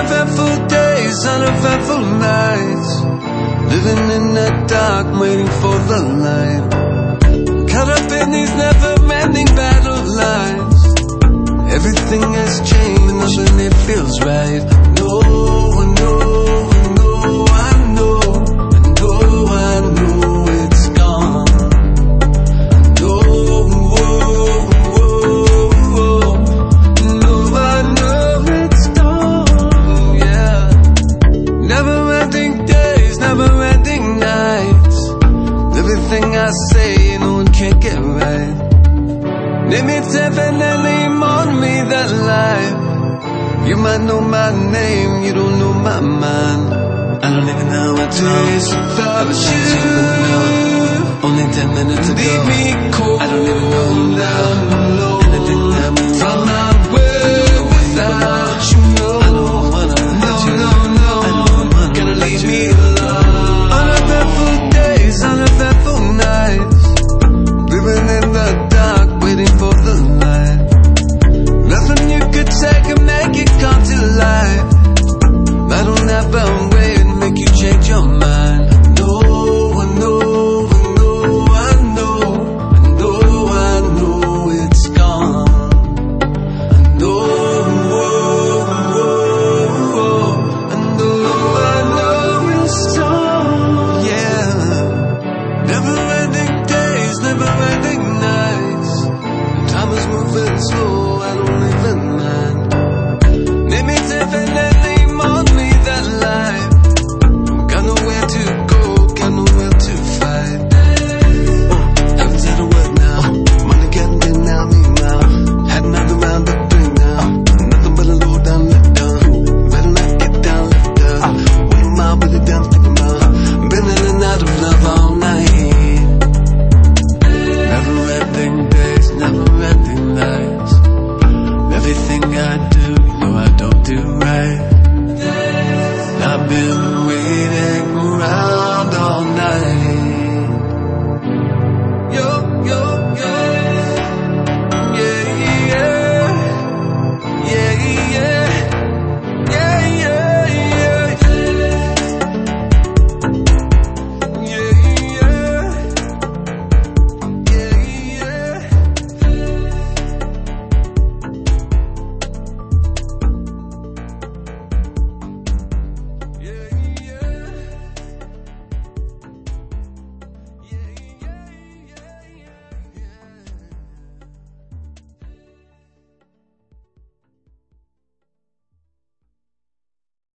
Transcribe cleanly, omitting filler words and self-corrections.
Uneventful days, uneventful nights, living in the dark, waiting for the light. Caught up in these never-ending battle lines. Everything has changed, nothing it feels right. No, no, no, I know, I know, I know it's gone. No, whoa, whoa, no, I know it's gone. Yeah, never-ending days, never-ending nights. Everything I say, no one can get right. Name it definitely on me that life. You might know my name, you don't know my mind. I don't even know what days without you. Only 10 minutes ago, leave me cold. I don't even know you now. And I didn't have me from my way without you. I don't wanna hurt you. I don't wanna gonna leave me alone. Uneventful days, uneventful nights, living in the dark, waiting for the light. Nothing you could say can make it come to life. I don't have a way to make you change your mind. No, I know, I know, I know, I know, I know it's gone. I know, I know it's gone. Yeah, never-ending days, never-ending nights. Time is moving slow, I don't even mind. Name it definitely on me that life. Got nowhere to go, got nowhere to fight. Haven't said a word now. Money getting in now, me now. Had another round of three now. Nothing but a low down, let down. Better not get down, left down. What am I really down thinking about? Been in and out of love all night. Never-ending days, never-ending nights. Everything I do, no, I don't do right. I've been waiting around.